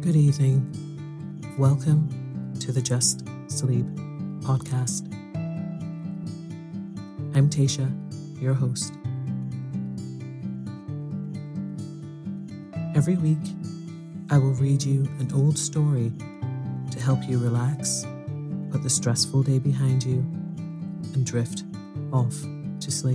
Good evening. Welcome to the Just Sleep podcast. I'm Tasha, your host. Every week, I will read you an old story to help you relax, put the stressful day behind you, and drift off to sleep.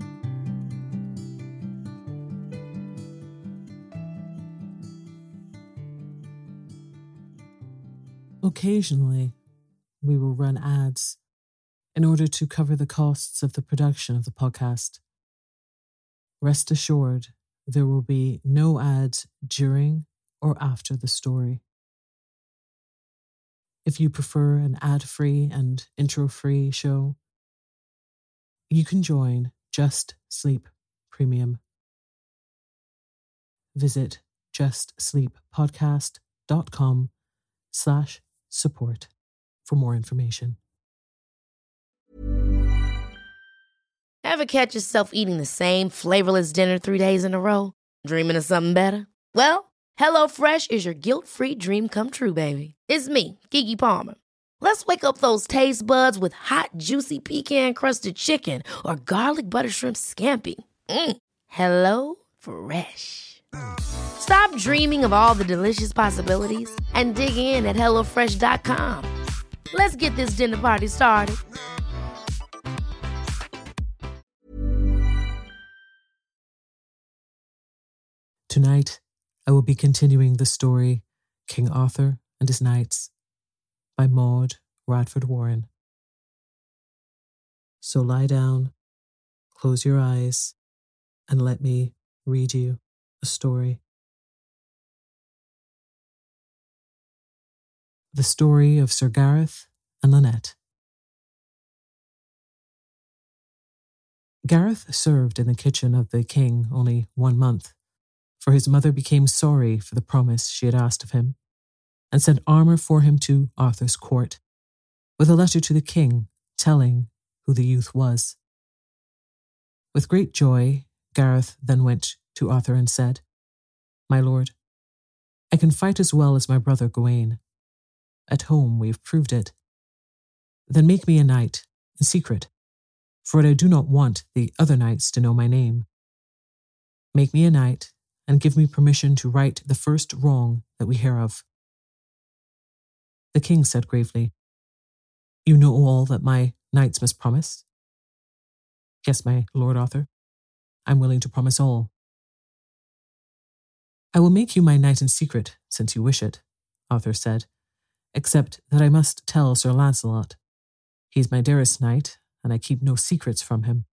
Occasionally, we will run ads in order to cover the costs of the production of the podcast. Rest assured, there will be no ads during or after the story. If you prefer an ad-free and intro-free show, you can join Just Sleep Premium. Visit justsleeppodcast.com/support for more information. Ever catch yourself eating the same flavorless dinner 3 days in a row? Dreaming of something better? Well, HelloFresh is your guilt-free dream come true, baby. It's me, Keke Palmer. Let's wake up those taste buds with hot, juicy pecan-crusted chicken or garlic butter shrimp scampi. HelloFresh. Stop dreaming of all the delicious possibilities and dig in at HelloFresh.com. Let's get this dinner party started. Tonight, I will be continuing the story King Arthur and His Knights by Maud Radford Warren. So lie down, close your eyes, and let me read you a story. The story of Sir Gareth and Lynette. Gareth served in the kitchen of the king only 1 month, for his mother became sorry for the promise she had asked of him, and sent armour for him to Arthur's court, with a letter to the king telling who the youth was. With great joy, Gareth then went to Arthur and said, "My lord, I can fight as well as my brother Gawain. At home we have proved it. Then make me a knight, in secret, for I do not want the other knights to know my name. Make me a knight, and give me permission to right the first wrong that we hear of." The king said gravely, "You know all that my knights must promise?" "Yes, my lord Arthur, I'm willing to promise all." "I will make you my knight in secret, since you wish it," Arthur said, "except that I must tell Sir Lancelot. He is my dearest knight, and I keep no secrets from him."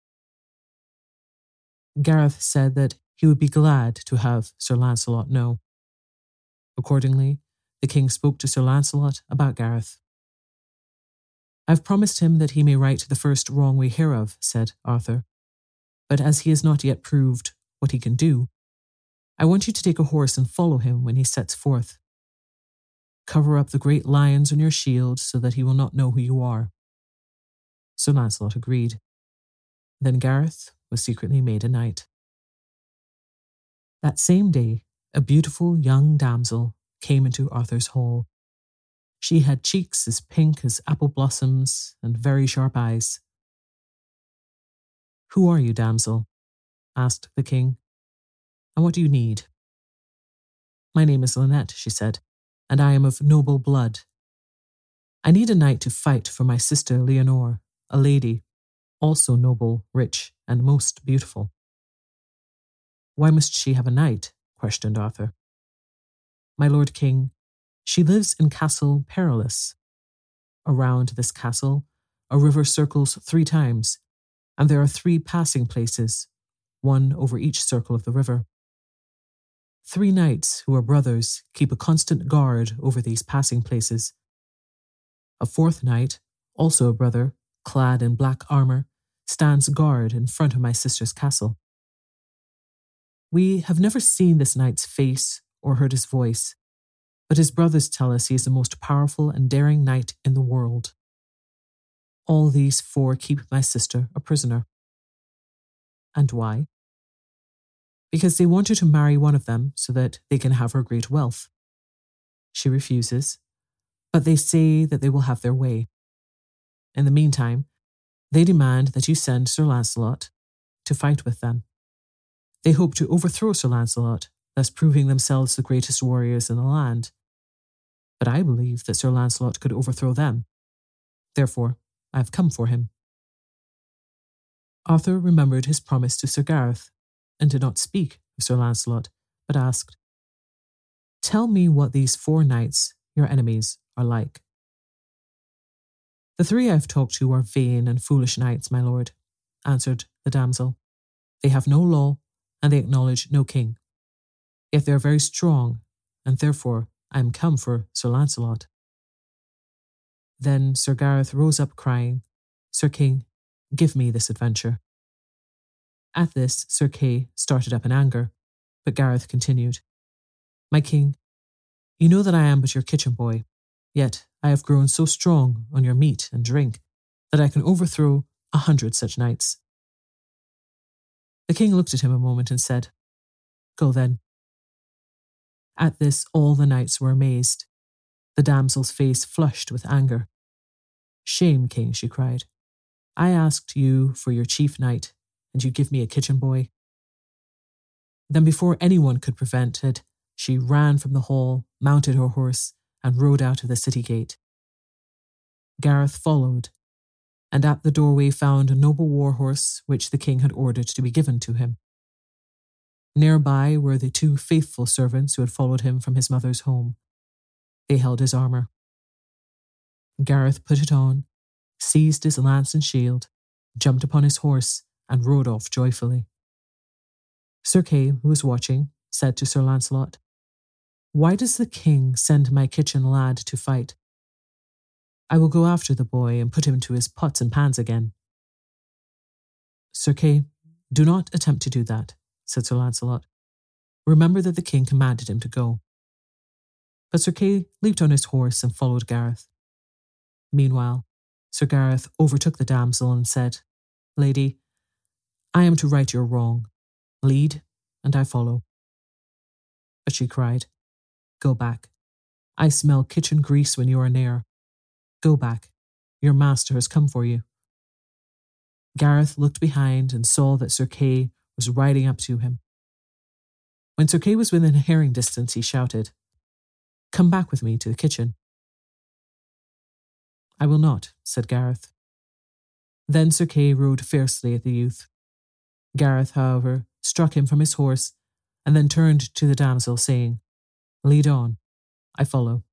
Gareth said that he would be glad to have Sir Lancelot know. Accordingly, the king spoke to Sir Lancelot about Gareth. "I've promised him that he may right the first wrong we hear of," said Arthur. "But as he has not yet proved what he can do, I want you to take a horse and follow him when he sets forth. Cover up the great lions on your shield so that he will not know who you are." Sir Lancelot agreed. Then Gareth was secretly made a knight. That same day, a beautiful young damsel came into Arthur's hall. She had cheeks as pink as apple blossoms and very sharp eyes. "Who are you, damsel?" asked the king. "And what do you need?" "My name is Lynette," she said, "and I am of noble blood. I need a knight to fight for my sister Leonore, a lady, also noble, rich, and most beautiful." "Why must she have a knight?" questioned Arthur. "My lord king, she lives in Castle Perilous. Around this castle, a river circles 3 times, and there are 3 passing places, one over each circle of the river. 3 knights who are brothers keep a constant guard over these passing places. A 4th knight, also a brother, clad in black armour, stands guard in front of my sister's castle. We have never seen this knight's face or heard his voice, but his brothers tell us he is the most powerful and daring knight in the world. All these 4 keep my sister a prisoner." "And why?" "Because they want her to marry one of them so that they can have her great wealth. She refuses, but they say that they will have their way. In the meantime, they demand that you send Sir Lancelot to fight with them. They hope to overthrow Sir Lancelot, thus proving themselves the greatest warriors in the land. But I believe that Sir Lancelot could overthrow them. Therefore, I have come for him." Arthur remembered his promise to Sir Gareth, and did not speak of Sir Lancelot, but asked, "Tell me what these 4 knights, your enemies, are like." "The 3 I have talked to are vain and foolish knights, my lord," answered the damsel. "They have no law, and they acknowledge no king. Yet they are very strong, and therefore I am come for Sir Lancelot." Then Sir Gareth rose up crying, "Sir King, give me this adventure." At this, Sir Kay started up in anger, but Gareth continued, "My king, you know that I am but your kitchen boy, yet I have grown so strong on your meat and drink that I can overthrow 100 such knights." The king looked at him a moment and said, "Go then." At this, all the knights were amazed. The damsel's face flushed with anger. "Shame, king," she cried. "I asked you for your chief knight, and you give me a kitchen boy." Then before anyone could prevent it, she ran from the hall, mounted her horse, and rode out of the city gate. Gareth followed, and at the doorway found a noble war horse which the king had ordered to be given to him. Nearby were the 2 faithful servants who had followed him from his mother's home. They held his armour. Gareth put it on, seized his lance and shield, jumped upon his horse, and rode off joyfully. Sir Kay, who was watching, said to Sir Lancelot, "Why does the king send my kitchen lad to fight? I will go after the boy and put him to his pots and pans again." "Sir Kay, do not attempt to do that," said Sir Lancelot. "Remember that the king commanded him to go." But Sir Kay leaped on his horse and followed Gareth. Meanwhile, Sir Gareth overtook the damsel and said, "Lady, I am to right your wrong. Lead, and I follow." But she cried, "Go back. I smell kitchen grease when you are near. Go back. Your master has come for you." Gareth looked behind and saw that Sir Kay was riding up to him. When Sir Kay was within hearing distance, he shouted, "Come back with me to the kitchen." "I will not," said Gareth. Then Sir Kay rode fiercely at the youth. Gareth, however, struck him from his horse and then turned to the damsel, saying, "Lead on, I follow."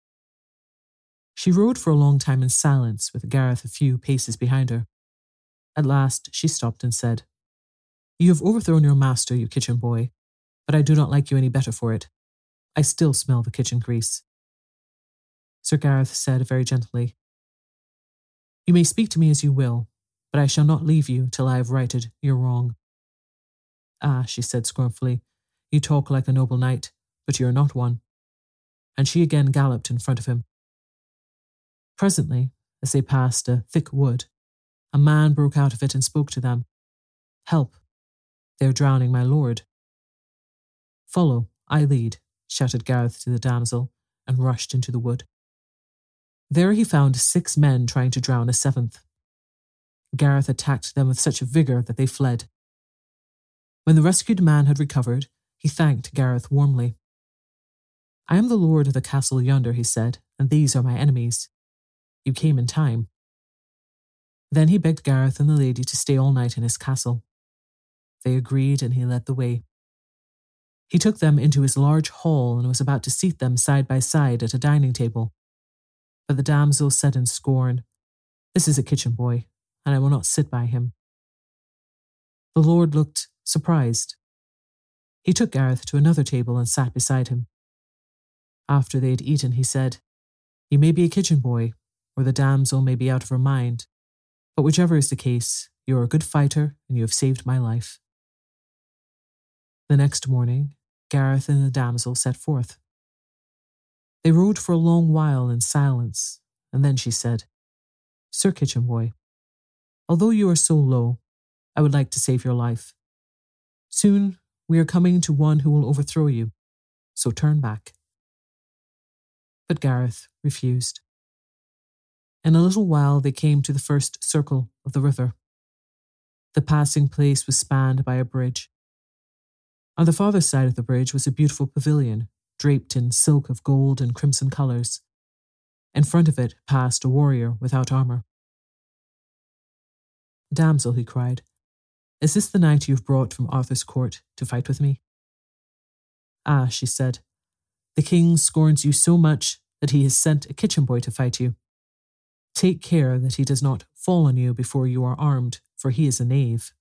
She rode for a long time in silence, with Gareth a few paces behind her. At last she stopped and said, "You have overthrown your master, you kitchen boy, but I do not like you any better for it. I still smell the kitchen grease." Sir Gareth said very gently, "You may speak to me as you will, but I shall not leave you till I have righted your wrong." "Ah," she said scornfully, "you talk like a noble knight, but you are not one." And she again galloped in front of him. Presently, as they passed a thick wood, a man broke out of it and spoke to them. "Help! They are drowning my lord." "Follow, I lead," shouted Gareth to the damsel, and rushed into the wood. There he found 6 men trying to drown a 7th. Gareth attacked them with such vigour that they fled. When the rescued man had recovered, he thanked Gareth warmly. "I am the lord of the castle yonder," he said, "and these are my enemies. You came in time." Then he begged Gareth and the lady to stay all night in his castle. They agreed, and he led the way. He took them into his large hall and was about to seat them side by side at a dining table. But the damsel said in scorn, "This is a kitchen boy, and I will not sit by him." The lord looked surprised. He took Gareth to another table and sat beside him. After they had eaten, he said, "You may be a kitchen boy, or the damsel may be out of her mind, but whichever is the case, you are a good fighter and you have saved my life." The next morning, Gareth and the damsel set forth. They rode for a long while in silence, and then she said, "Sir Kitchen Boy, although you are so low, I would like to save your life. Soon we are coming to one who will overthrow you, so turn back." But Gareth refused. In a little while they came to the first circle of the river. The passing place was spanned by a bridge. On the farther side of the bridge was a beautiful pavilion, draped in silk of gold and crimson colours. In front of it passed a warrior without armour. "Damsel," he cried, "is this the knight you have brought from Arthur's court to fight with me?" "Ah," she said, "the king scorns you so much that he has sent a kitchen boy to fight you. Take care that he does not fall on you before you are armed, for he is a knave."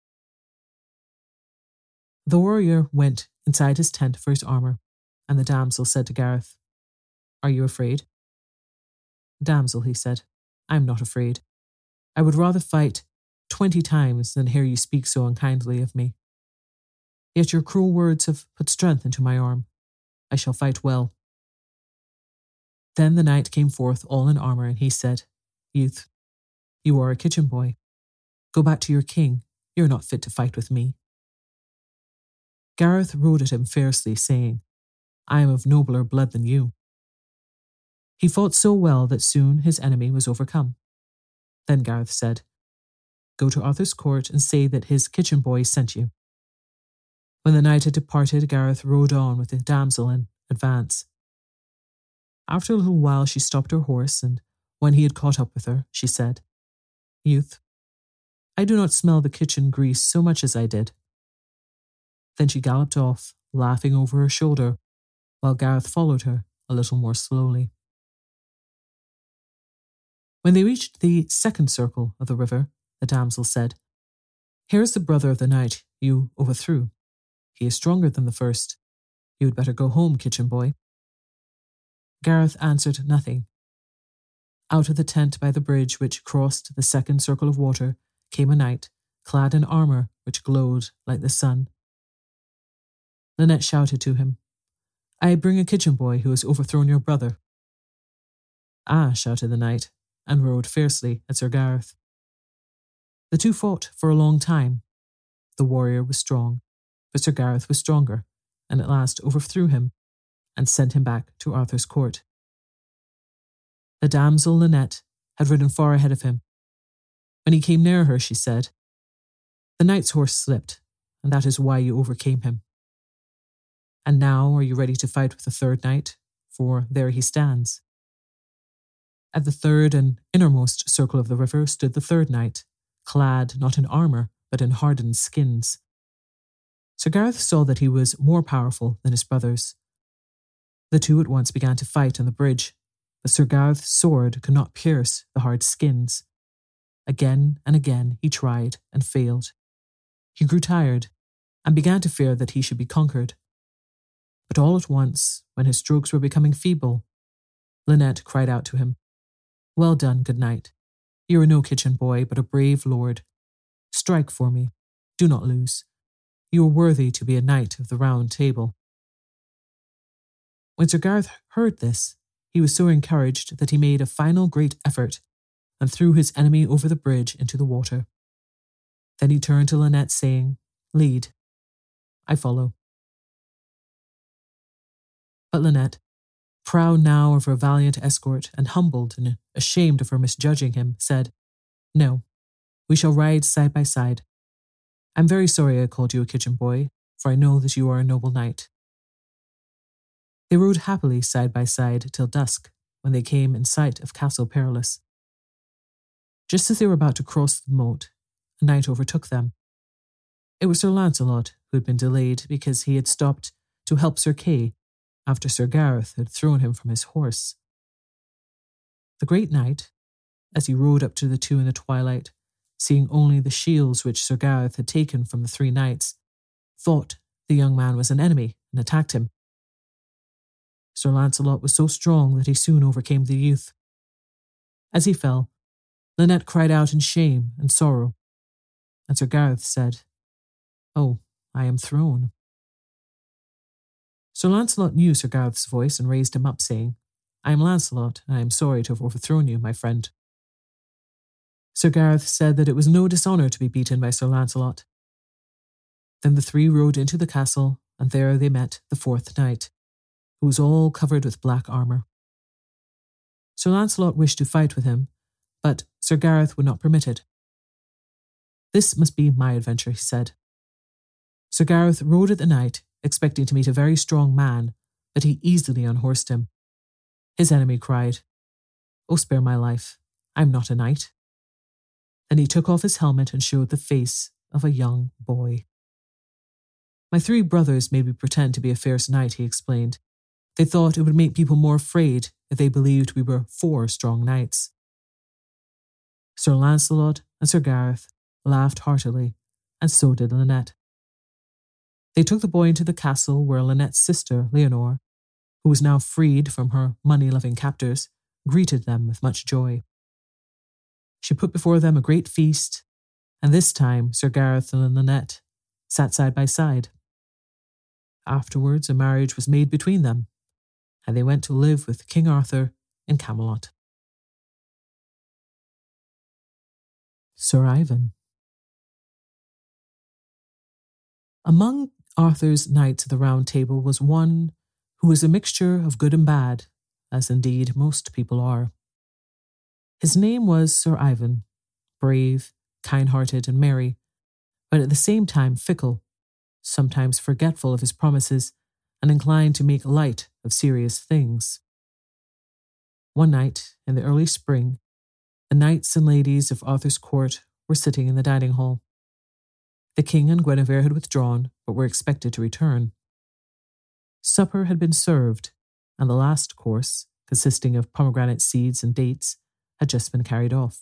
The warrior went inside his tent for his armour, and the damsel said to Gareth, "Are you afraid?" "Damsel," he said, "I am not afraid. I would rather fight 20 times than hear you speak so unkindly of me. Yet your cruel words have put strength into my arm. I shall fight well." Then the knight came forth all in armour, and he said, "Youth, you are a kitchen boy. Go back to your king. You are not fit to fight with me." Gareth rode at him fiercely, saying, "I am of nobler blood than you." He fought so well that soon his enemy was overcome. Then Gareth said, "Go to Arthur's court and say that his kitchen boy sent you." When the knight had departed, Gareth rode on with the damsel in advance. After a little while she stopped her horse, and when he had caught up with her, she said, "Youth, I do not smell the kitchen grease so much as I did." Then she galloped off, laughing over her shoulder, while Gareth followed her a little more slowly. When they reached the second circle of the river, the damsel said, "Here is the brother of the knight you overthrew. He is stronger than the first. You had better go home, kitchen boy." Gareth answered nothing. Out of the tent by the bridge which crossed the second circle of water came a knight, clad in armour which glowed like the sun. Lynette shouted to him, "I bring a kitchen boy who has overthrown your brother." "Ah," shouted the knight, and rode fiercely at Sir Gareth. The two fought for a long time. The warrior was strong, but Sir Gareth was stronger, and at last overthrew him and sent him back to Arthur's court. The damsel Lynette had ridden far ahead of him. When he came near her, she said, "The knight's horse slipped, and that is why you overcame him. And now are you ready to fight with the third knight? For there he stands." At the third and innermost circle of the river stood the third knight, clad not in armour, but in hardened skins. Sir Gareth saw that he was more powerful than his brothers. The two at once began to fight on the bridge, but Sir Gareth's sword could not pierce the hard skins. Again and again he tried and failed. He grew tired and began to fear that he should be conquered. But all at once, when his strokes were becoming feeble, Lynette cried out to him, "Well done, good knight. You are no kitchen boy, but a brave lord. Strike for me. Do not lose. You are worthy to be a knight of the Round Table." When Sir Gareth heard this, he was so encouraged that he made a final great effort and threw his enemy over the bridge into the water. Then he turned to Lynette, saying, "Lead. I follow." But Lynette, proud now of her valiant escort and humbled and ashamed of her misjudging him, said, "No, we shall ride side by side. I'm very sorry I called you a kitchen boy, for I know that you are a noble knight." They rode happily side by side till dusk, when they came in sight of Castle Perilous. Just as they were about to cross the moat, a knight overtook them. It was Sir Lancelot, who had been delayed because he had stopped to help Sir Kay after Sir Gareth had thrown him from his horse. The great knight, as he rode up to the two in the twilight, seeing only the shields which Sir Gareth had taken from the three knights, thought the young man was an enemy and attacked him. Sir Lancelot was so strong that he soon overcame the youth. As he fell, Lynette cried out in shame and sorrow, and Sir Gareth said, "Oh, I am thrown." Sir Lancelot knew Sir Gareth's voice and raised him up, saying, "I am Lancelot, and I am sorry to have overthrown you, my friend." Sir Gareth said that it was no dishonour to be beaten by Sir Lancelot. Then the three rode into the castle, and there they met the fourth knight, who was all covered with black armour. Sir Lancelot wished to fight with him, but Sir Gareth would not permit it. "This must be my adventure," he said. Sir Gareth rode at the knight, expecting to meet a very strong man, but he easily unhorsed him. His enemy cried, "Oh, spare my life, I am not a knight." Then he took off his helmet and showed the face of a young boy. "My 3 brothers made me pretend to be a fierce knight," he explained. "They thought it would make people more afraid if they believed we were 4 strong knights." Sir Lancelot and Sir Gareth laughed heartily, and so did Lynette. They took the boy into the castle where Lynette's sister, Leonore, who was now freed from her money-loving captors, greeted them with much joy. She put before them a great feast, and this time Sir Gareth and Lynette sat side by side. Afterwards, a marriage was made between them, and they went to live with King Arthur in Camelot. Sir Ivan. Among Arthur's knights of the Round Table was one who was a mixture of good and bad, as indeed most people are. His name was Sir Ivan, brave, kind-hearted, and merry, but at the same time fickle, sometimes forgetful of his promises and inclined to make light of serious things. One night, in the early spring, the knights and ladies of Arthur's court were sitting in the dining hall. The king and Guinevere had withdrawn, but were expected to return. Supper had been served, and the last course, consisting of pomegranate seeds and dates, had just been carried off.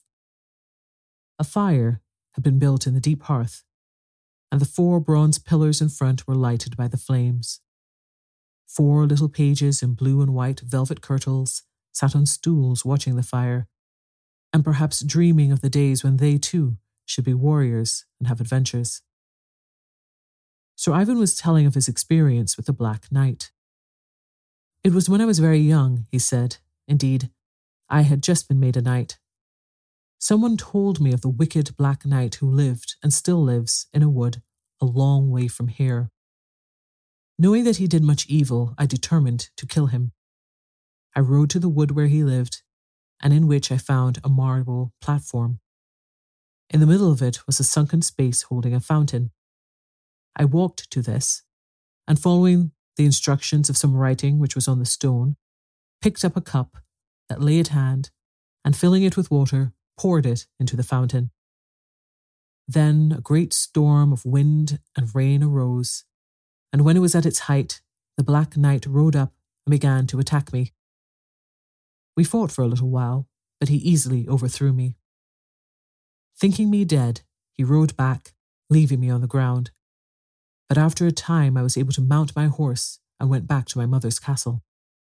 A fire had been built in the deep hearth, and the 4 bronze pillars in front were lighted by the flames. 4 little pages in blue and white velvet kirtles sat on stools watching the fire, and perhaps dreaming of the days when they too should be warriors and have adventures. Sir Ivan was telling of his experience with the Black Knight. "It was when I was very young," he said. "Indeed, I had just been made a knight. Someone told me of the wicked Black Knight who lived and still lives in a wood a long way from here. Knowing that he did much evil, I determined to kill him. I rode to the wood where he lived, and in which I found a marble platform. In the middle of it was a sunken space holding a fountain. I walked to this, and following the instructions of some writing which was on the stone, picked up a cup that lay at hand, and filling it with water, poured it into the fountain. Then a great storm of wind and rain arose, and when it was at its height, the Black Knight rode up and began to attack me. We fought for a little while, but he easily overthrew me. Thinking me dead, he rode back, leaving me on the ground. But after a time I was able to mount my horse and went back to my mother's castle."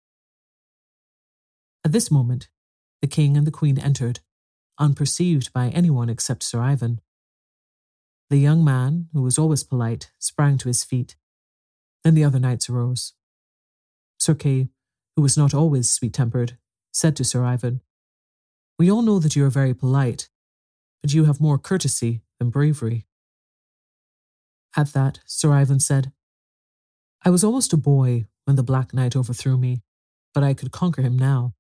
At this moment, the king and the queen entered, unperceived by anyone except Sir Ivan. The young man, who was always polite, sprang to his feet. Then the other knights arose. Sir Kay, who was not always sweet-tempered, said to Sir Ivan, "We all know that you are very polite, but you have more courtesy than bravery." At that, Sir Ivan said, "I was almost a boy when the Black Knight overthrew me, but I could conquer him now."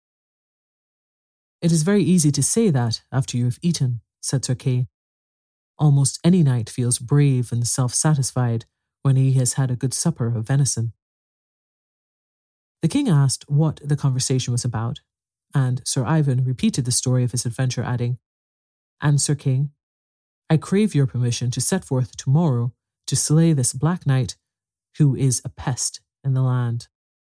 "It is very easy to say that after you have eaten," said Sir Kay. "Almost any knight feels brave and self-satisfied when he has had a good supper of venison." The king asked what the conversation was about, and Sir Ivan repeated the story of his adventure, adding, "And, Sir King, I crave your permission to set forth tomorrow to slay this Black Knight who is a pest in the land."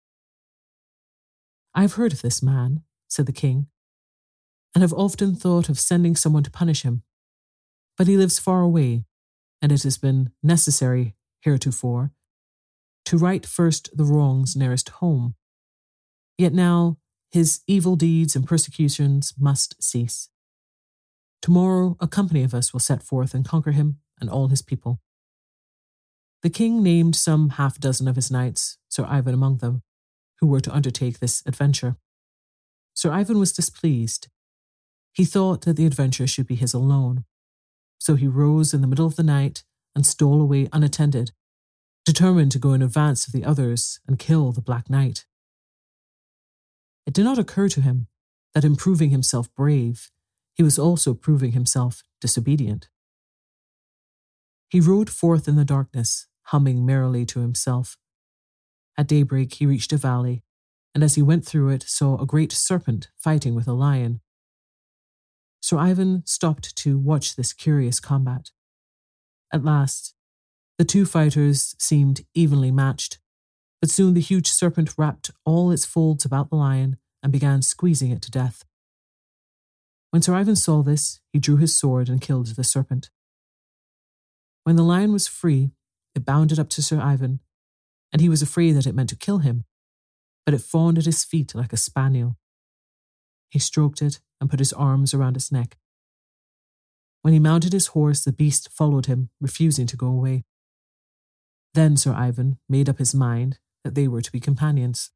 "I have heard of this man," said the king, "and have often thought of sending someone to punish him. But he lives far away, and it has been necessary heretofore to right first the wrongs nearest home. Yet now his evil deeds and persecutions must cease. Tomorrow a company of us will set forth and conquer him and all his people." The king named some 6 of his knights, Sir Ivan among them, who were to undertake this adventure. Sir Ivan was displeased. He thought that the adventure should be his alone, so he rose in the middle of the night and stole away unattended, determined to go in advance of the others and kill the Black Knight. It did not occur to him that in proving himself brave, he was also proving himself disobedient. He rode forth in the darkness, humming merrily to himself. At daybreak he reached a valley, and as he went through it saw a great serpent fighting with a lion. Sir Ivan stopped to watch this curious combat. At last, the two fighters seemed evenly matched, but soon the huge serpent wrapped all its folds about the lion and began squeezing it to death. When Sir Ivan saw this, he drew his sword and killed the serpent. When the lion was free, it bounded up to Sir Ivan, and he was afraid that it meant to kill him, but it fawned at his feet like a spaniel. He stroked it and put his arms around its neck. When he mounted his horse, the beast followed him, refusing to go away. Then Sir Ivan made up his mind that they were to be companions.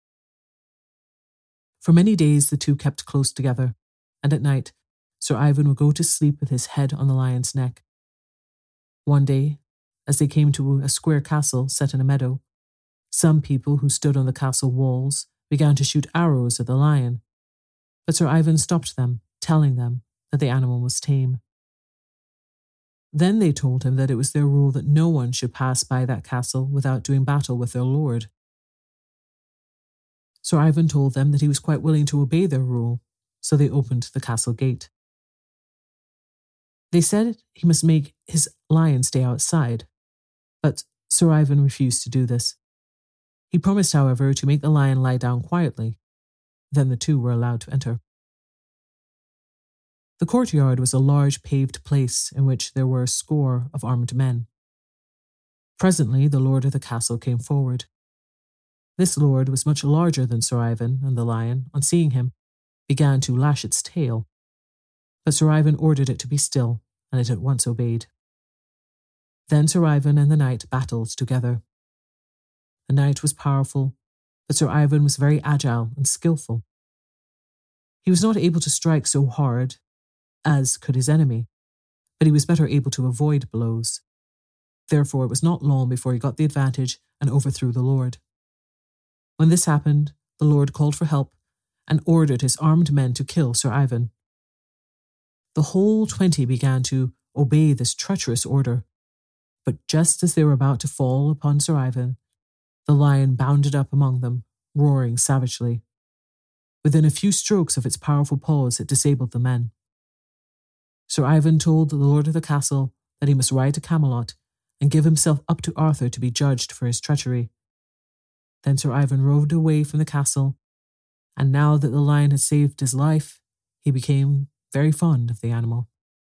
For many days the two kept close together, and at night Sir Ivan would go to sleep with his head on the lion's neck. One day, as they came to a square castle set in a meadow, some people who stood on the castle walls began to shoot arrows at the lion, but Sir Ivan stopped them, telling them that the animal was tame. Then they told him that it was their rule that no one should pass by that castle without doing battle with their lord. Sir Ivan told them that he was quite willing to obey their rule, so they opened the castle gate. They said he must make his lion stay outside, but Sir Ivan refused to do this. He promised, however, to make the lion lie down quietly. Then the two were allowed to enter. The courtyard was a large paved place in which there were a score of armed men. Presently the lord of the castle came forward. This lord was much larger than Sir Ivan, and the lion, on seeing him, began to lash its tail. But Sir Ivan ordered it to be still, and it at once obeyed. Then Sir Ivan and the knight battled together. The knight was powerful, but Sir Ivan was very agile and skillful. He was not able to strike so hard as could his enemy, but he was better able to avoid blows. Therefore it was not long before he got the advantage and overthrew the lord. When this happened, the lord called for help and ordered his armed men to kill Sir Ivan. The whole 20 began to obey this treacherous order, but just as they were about to fall upon Sir Ivan, the lion bounded up among them, roaring savagely. Within a few strokes of its powerful paws, it disabled the men. Sir Ivan told the lord of the castle that he must ride to Camelot and give himself up to Arthur to be judged for his treachery. Then Sir Ivan rode away from the castle, and now that the lion had saved his life, he became very fond of the animal.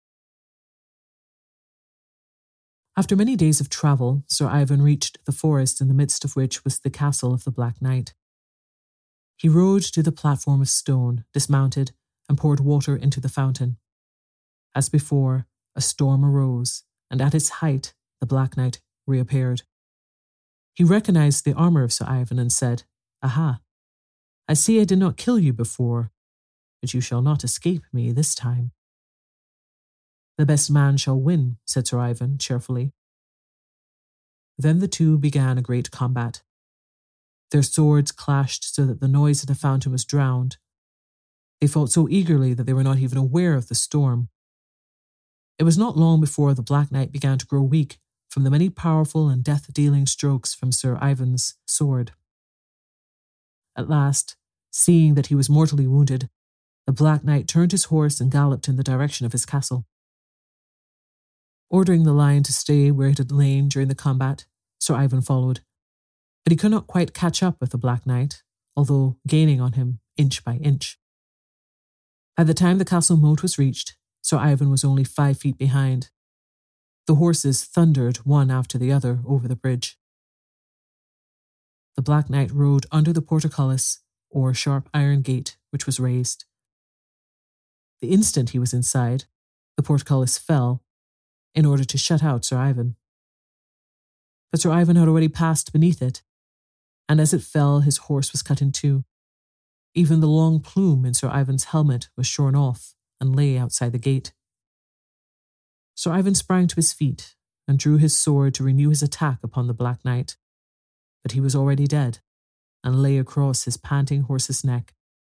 After many days of travel, Sir Ivan reached the forest in the midst of which was the castle of the Black Knight. He rode to the platform of stone, dismounted, and poured water into the fountain. As before, a storm arose, and at its height, the Black Knight reappeared. He recognized the armour of Sir Ivan and said, "Aha, I see I did not kill you before, but you shall not escape me this time." "The best man shall win," said Sir Ivan cheerfully. Then the two began a great combat. Their swords clashed so that the noise of the fountain was drowned. They fought so eagerly that they were not even aware of the storm. It was not long before the Black Knight began to grow weak from the many powerful and death-dealing strokes from Sir Ivan's sword. At last, seeing that he was mortally wounded, the Black Knight turned his horse and galloped in the direction of his castle. Ordering the lion to stay where it had lain during the combat, Sir Ivan followed, but he could not quite catch up with the Black Knight, although gaining on him inch by inch. By the time the castle moat was reached, Sir Ivan was only 5 feet behind. The horses thundered one after the other over the bridge. The Black Knight rode under the portcullis, or sharp iron gate, which was raised. The instant he was inside, the portcullis fell, in order to shut out Sir Ivan. But Sir Ivan had already passed beneath it, and as it fell, his horse was cut in two. Even the long plume in Sir Ivan's helmet was shorn off and lay outside the gate. Sir Ivan sprang to his feet and drew his sword to renew his attack upon the Black Knight, but he was already dead and lay across his panting horse's neck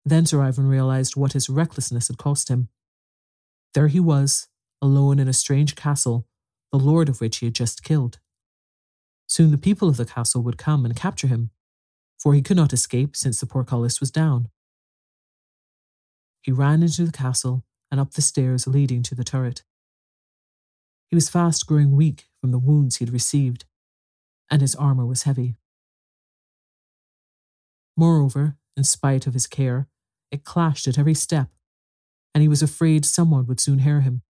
Then Sir Ivan realized what his recklessness had cost him. There he was, alone in a strange castle, the lord of which he had just killed. Soon the people of the castle would come and capture him, for he could not escape since the portcullis was down. He ran into the castle and up the stairs leading to the turret. He was fast growing weak from the wounds he had received, and his armour was heavy. Moreover, in spite of his care, it clashed at every step, and he was afraid someone would soon hear him.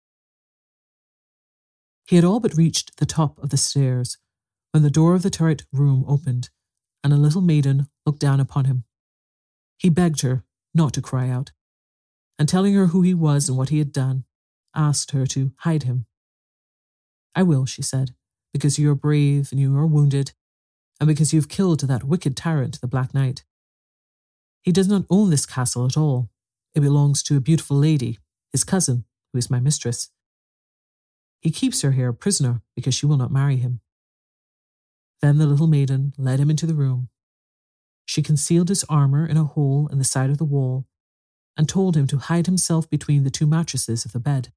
He had all but reached the top of the stairs when the door of the turret room opened, and a little maiden looked down upon him. He begged her not to cry out, and telling her who he was and what he had done, asked her to hide him. "I will," she said, "because you are brave and you are wounded, and because you have killed that wicked tyrant, the Black Knight. He does not own this castle at all. It belongs to a beautiful lady, his cousin, who is my mistress. He keeps her here a prisoner because she will not marry him." Then the little maiden led him into the room. She concealed his armour in a hole in the side of the wall and told him to hide himself between the two mattresses of the bed.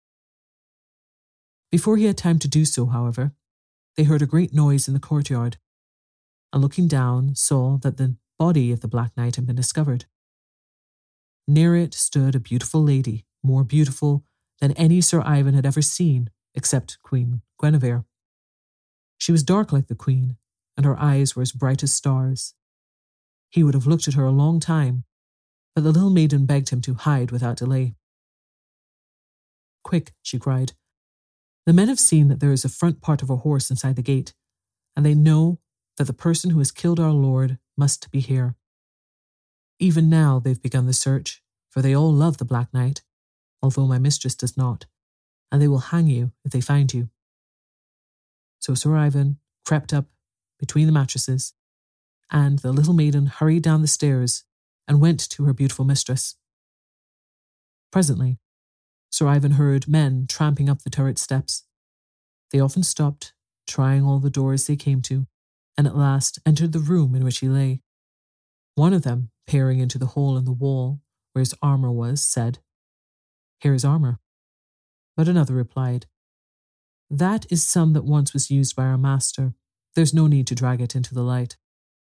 Before he had time to do so, however, they heard a great noise in the courtyard, and looking down saw that the body of the Black Knight had been discovered. Near it stood a beautiful lady, more beautiful than any Sir Ivan had ever seen, except Queen Guinevere. She was dark like the queen, and her eyes were as bright as stars. He would have looked at her a long time, but the little maiden begged him to hide without delay. "Quick," she cried. "The men have seen that there is a front part of a horse inside the gate, and they know that the person who has killed our lord must be here. Even now they've begun the search, for they all love the Black Knight, although my mistress does not, and they will hang you if they find you." So Sir Ivan crept up between the mattresses, and the little maiden hurried down the stairs and went to her beautiful mistress. Presently, Sir Ivan heard men tramping up the turret steps. They often stopped, trying all the doors they came to, and at last entered the room in which he lay. One of them, peering into the hole in the wall where his armour was, said, "Here is armour." But another replied, "That is some that once was used by our master. There's no need to drag it into the light."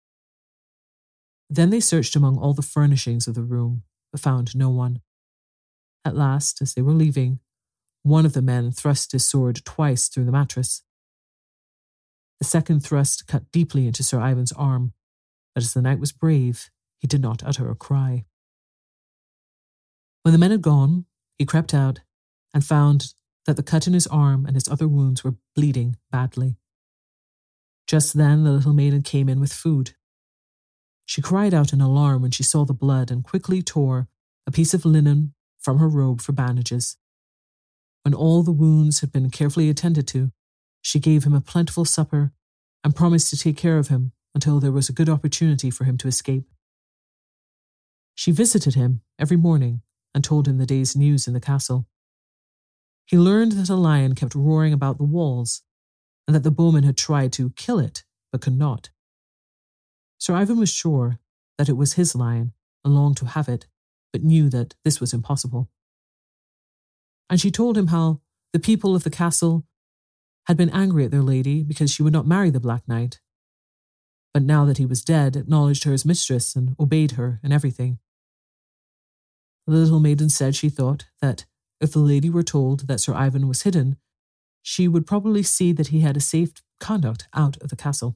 Then they searched among all the furnishings of the room, but found no one. At last, as they were leaving, one of the men thrust his sword twice through the mattress. The second thrust cut deeply into Sir Ivan's arm, but as the knight was brave, he did not utter a cry. When the men had gone, he crept out and found that the cut in his arm and his other wounds were bleeding badly. Just then the little maiden came in with food. She cried out in alarm when she saw the blood and quickly tore a piece of linen from her robe for bandages. When all the wounds had been carefully attended to, she gave him a plentiful supper and promised to take care of him until there was a good opportunity for him to escape. She visited him every morning and told him the day's news in the castle. He learned that a lion kept roaring about the walls and that the bowman had tried to kill it but could not. Sir Ivan was sure that it was his lion and longed to have it, but knew that this was impossible. And she told him how the people of the castle had been angry at their lady because she would not marry the Black Knight, but now that he was dead, acknowledged her as mistress and obeyed her in everything. The little maiden said she thought that if the lady were told that Sir Ivan was hidden, she would probably see that he had a safe conduct out of the castle.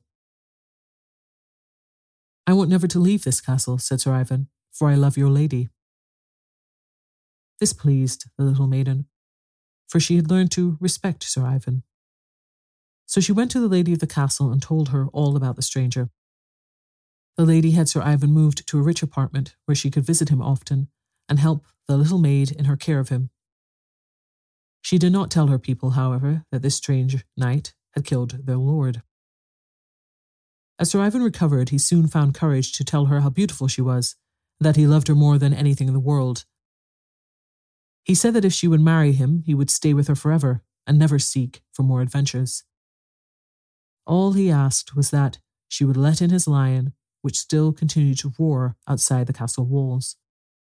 "I want never to leave this castle," said Sir Ivan, "for I love your lady." This pleased the little maiden, for she had learned to respect Sir Ivan. So she went to the lady of the castle and told her all about the stranger. The lady had Sir Ivan moved to a rich apartment where she could visit him often and help the little maid in her care of him. She did not tell her people, however, that this strange knight had killed their lord. As Sir Ivan recovered, he soon found courage to tell her how beautiful she was, and that he loved her more than anything in the world. He said that if she would marry him, he would stay with her forever and never seek for more adventures. All he asked was that she would let in his lion, which still continued to roar outside the castle walls.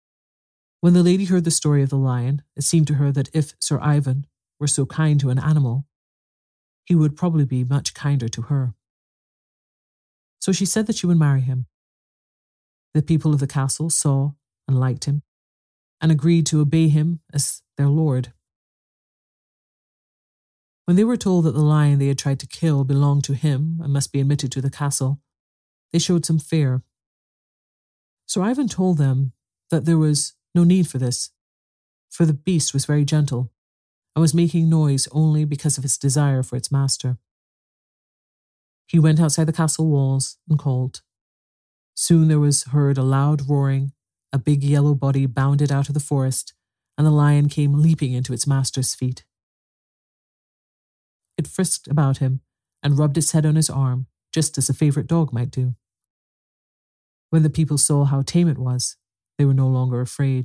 When the lady heard the story of the lion, it seemed to her that if Sir Ivan were so kind to an animal, he would probably be much kinder to her. So she said that she would marry him. The people of the castle saw and liked him, and agreed to obey him as their lord. When they were told that the lion they had tried to kill belonged to him and must be admitted to the castle, they showed some fear. Sir Ivan told them that there was no need for this, for the beast was very gentle and was making noise only because of its desire for its master. He went outside the castle walls and called. Soon there was heard a loud roaring, a big yellow body bounded out of the forest, and the lion came leaping into its master's feet. It frisked about him and rubbed its head on his arm, just as a favourite dog might do. When the people saw how tame it was, they were no longer afraid.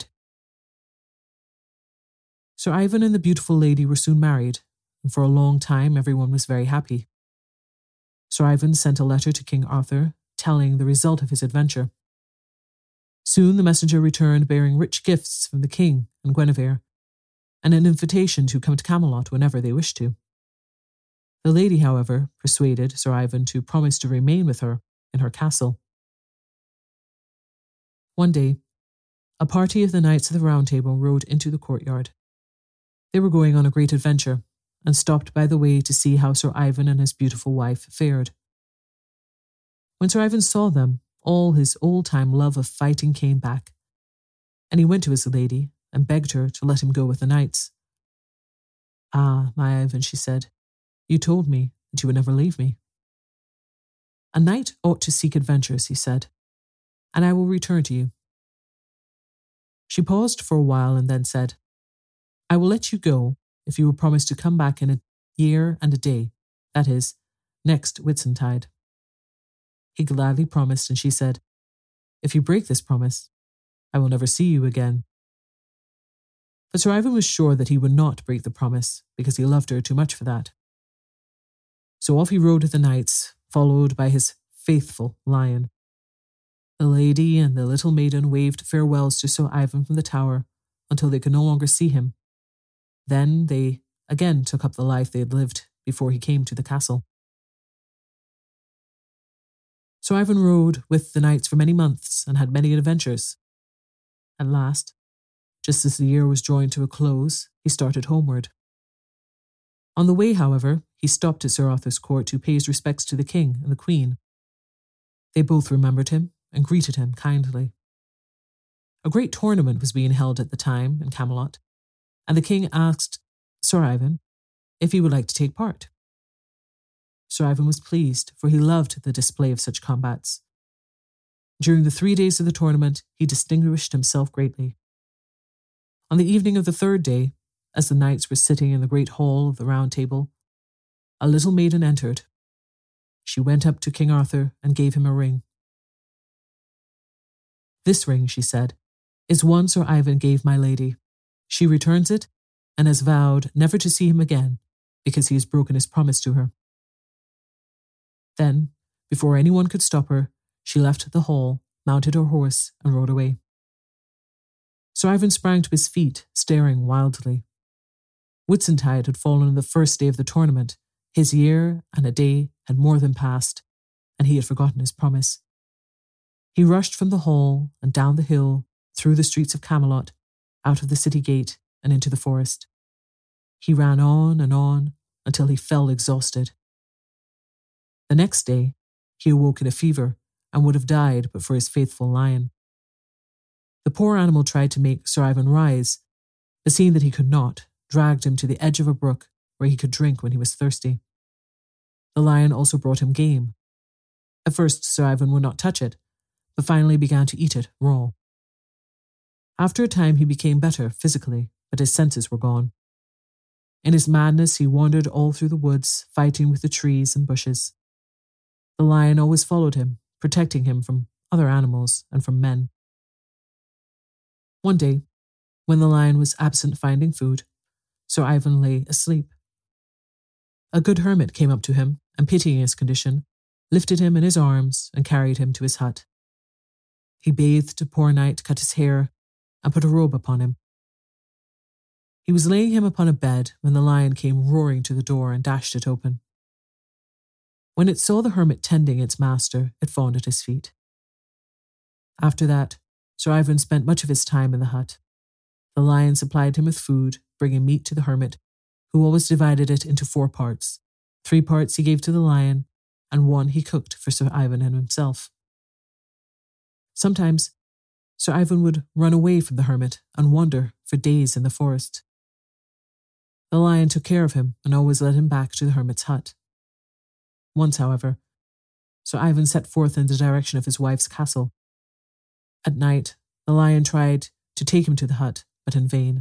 Sir Ivan and the beautiful lady were soon married, and for a long time everyone was very happy. Sir Ivan sent a letter to King Arthur, telling the result of his adventure. Soon the messenger returned bearing rich gifts from the king and Guinevere, and an invitation to come to Camelot whenever they wished to. The lady, however, persuaded Sir Ivan to promise to remain with her in her castle. One day, a party of the Knights of the Round Table rode into the courtyard. They were going on a great adventure, and stopped by the way to see how Sir Ivan and his beautiful wife fared. When Sir Ivan saw them, all his old-time love of fighting came back, and he went to his lady and begged her to let him go with the knights. "Ah, my Ivan," she said, "you told me that you would never leave me." "A knight ought to seek adventures," he said, "and I will return to you." She paused for a while and then said, "I will let you go if you will promise to come back in a year and a day, that is, next Whitsuntide." He gladly promised, and she said, "If you break this promise, I will never see you again." But Sir Ivan was sure that he would not break the promise, because he loved her too much for that. So off he rode with the knights, followed by his faithful lion. The lady and the little maiden waved farewells to Sir Ivan from the tower until they could no longer see him. Then they again took up the life they had lived before he came to the castle. Sir Ivan rode with the knights for many months and had many adventures. At last, just as the year was drawing to a close, he started homeward. On the way, however, he stopped at Sir Arthur's court to pay his respects to the king and the queen. They both remembered him and greeted him kindly. A great tournament was being held at the time in Camelot, and the king asked Sir Ivan if he would like to take part. Sir Ivan was pleased, for he loved the display of such combats. During the 3 days of the tournament, he distinguished himself greatly. On the evening of the third day, as the knights were sitting in the great hall of the Round Table, a little maiden entered. She went up to King Arthur and gave him a ring. "This ring," she said, "is one Sir Ivan gave my lady. She returns it and has vowed never to see him again because he has broken his promise to her." Then, before anyone could stop her, she left the hall, mounted her horse, and rode away. Sir Ivan sprang to his feet, staring wildly. Whitsuntide had fallen on the first day of the tournament. His year and a day had more than passed, and he had forgotten his promise. He rushed from the hall and down the hill, through the streets of Camelot, out of the city gate and into the forest. He ran on and on until he fell exhausted. The next day, he awoke in a fever and would have died but for his faithful lion. The poor animal tried to make Sir Ivan rise, but seeing that he could not, dragged him to the edge of a brook where he could drink when he was thirsty. The lion also brought him game. At first, Sir Ivan would not touch it, but finally began to eat it raw. After a time, he became better physically, but his senses were gone. In his madness, he wandered all through the woods, fighting with the trees and bushes. The lion always followed him, protecting him from other animals and from men. One day, when the lion was absent finding food, Sir Ivan lay asleep. A good hermit came up to him and, pitying his condition, lifted him in his arms and carried him to his hut. He bathed the poor knight, cut his hair, and put a robe upon him. He was laying him upon a bed when the lion came roaring to the door and dashed it open. When it saw the hermit tending its master, it fawned at his feet. After that, Sir Ivan spent much of his time in the hut. The lion supplied him with food, bringing meat to the hermit, who always divided it into 4 parts. 3 parts he gave to the lion, and 1 he cooked for Sir Ivan and himself. Sometimes, Sir Ivan would run away from the hermit and wander for days in the forest. The lion took care of him and always led him back to the hermit's hut. Once, however, Sir Ivan set forth in the direction of his wife's castle. At night, the lion tried to take him to the hut, but in vain.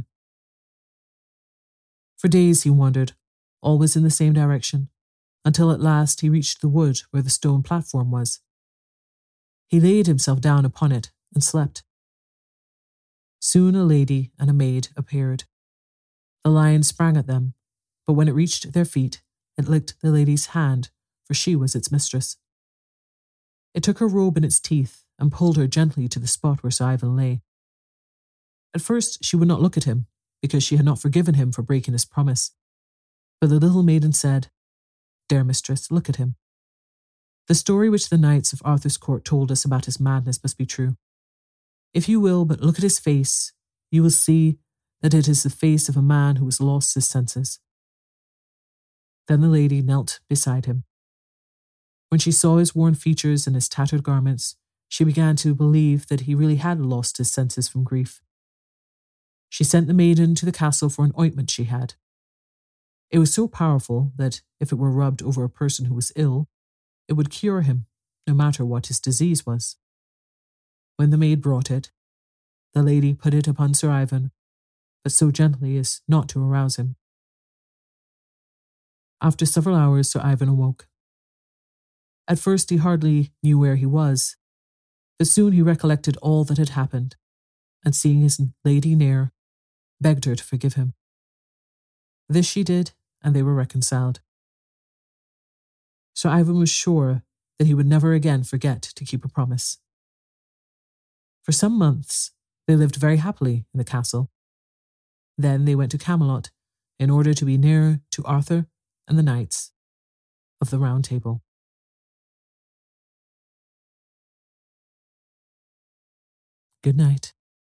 For days he wandered, always in the same direction, until at last he reached the wood where the stone platform was. He laid himself down upon it and slept. Soon a lady and a maid appeared. The lion sprang at them, but when it reached their feet, it licked the lady's hand, for she was its mistress. It took her robe in its teeth and pulled her gently to the spot where Sir Ivan lay. At first she would not look at him, because she had not forgiven him for breaking his promise. But the little maiden said, "Dear mistress, look at him. The story which the knights of Arthur's court told us about his madness must be true. If you will but look at his face, you will see that it is the face of a man who has lost his senses." Then the lady knelt beside him. When she saw his worn features and his tattered garments, she began to believe that he really had lost his senses from grief. She sent the maiden to the castle for an ointment she had. It was so powerful that if it were rubbed over a person who was ill, it would cure him, no matter what his disease was. When the maid brought it, the lady put it upon Sir Ivan, but so gently as not to arouse him. After several hours, Sir Ivan awoke. At first he hardly knew where he was, but soon he recollected all that had happened, and seeing his lady near, begged her to forgive him. This she did, and they were reconciled. Sir Ivan was sure that he would never again forget to keep a promise. For some months, they lived very happily in the castle. Then they went to Camelot in order to be nearer to Arthur and the knights of the Round Table. Good night.